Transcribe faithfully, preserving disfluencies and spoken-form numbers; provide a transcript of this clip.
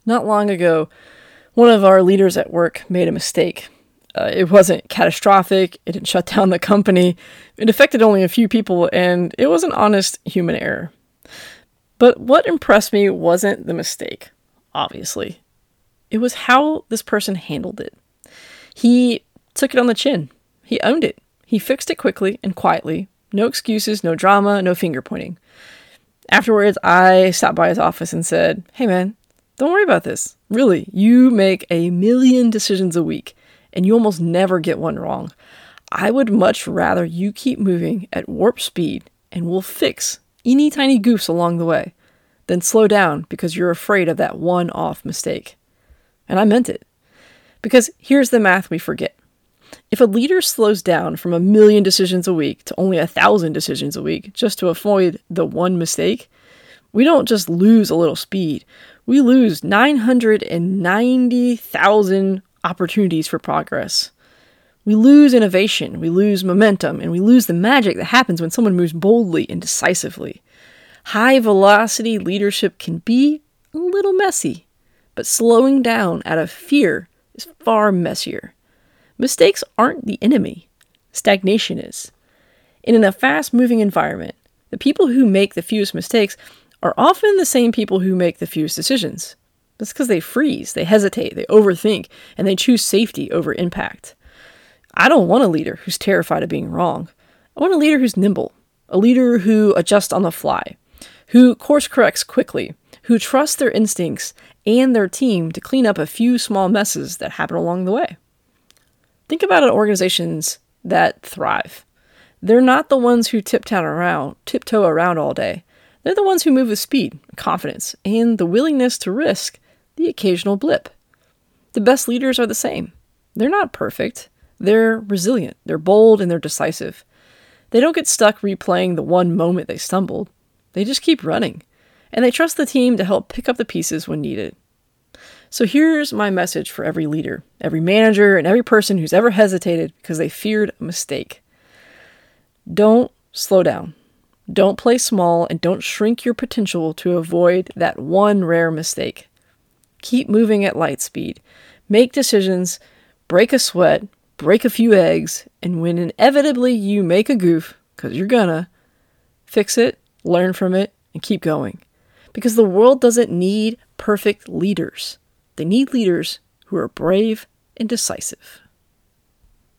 Not long ago, one of our leaders at work made a mistake. Uh, it wasn't catastrophic, it didn't shut down the company, it affected only a few people, and it was an honest human error. But what impressed me wasn't the mistake, obviously. It was how this person handled it. He took it on the chin. He owned it. He fixed it quickly and quietly. No excuses, no drama, no finger pointing. Afterwards, I stopped by his office and said, "Hey man, don't worry about this. Really, you make a million decisions a week, and you almost never get one wrong. I would much rather you keep moving at warp speed, and we'll fix any tiny goofs along the way, than slow down because you're afraid of that one-off mistake." And I meant it. Because here's the math we forget. If a leader slows down from a million decisions a week to only a thousand decisions a week just to avoid the one mistake, we don't just lose a little speed. We lose nine hundred ninety thousand opportunities for progress. We lose innovation, we lose momentum, and we lose the magic that happens when someone moves boldly and decisively. High velocity leadership can be a little messy, but slowing down out of fear is far messier. Mistakes aren't the enemy. Stagnation is. And in a fast-moving environment, the people who make the fewest mistakes are often the same people who make the fewest decisions. That's because they freeze, they hesitate, they overthink, and they choose safety over impact. I don't want a leader who's terrified of being wrong. I want a leader who's nimble, a leader who adjusts on the fly, who course corrects quickly, who trusts their instincts and their team to clean up a few small messes that happen along the way. Think about organizations that thrive. They're not the ones who tiptoe around, tiptoe around all day. They're the ones who move with speed, confidence, and the willingness to risk the occasional blip. The best leaders are the same. They're not perfect. They're resilient. They're bold and they're decisive. They don't get stuck replaying the one moment they stumbled. They just keep running. And they trust the team to help pick up the pieces when needed. So here's my message for every leader, every manager, and every person who's ever hesitated because they feared a mistake. Don't slow down. Don't play small and don't shrink your potential to avoid that one rare mistake. Keep moving at light speed. Make decisions, break a sweat, break a few eggs, and when inevitably you make a goof, because you're gonna, fix it, learn from it, and keep going. Because the world doesn't need perfect leaders. They need leaders who are brave and decisive.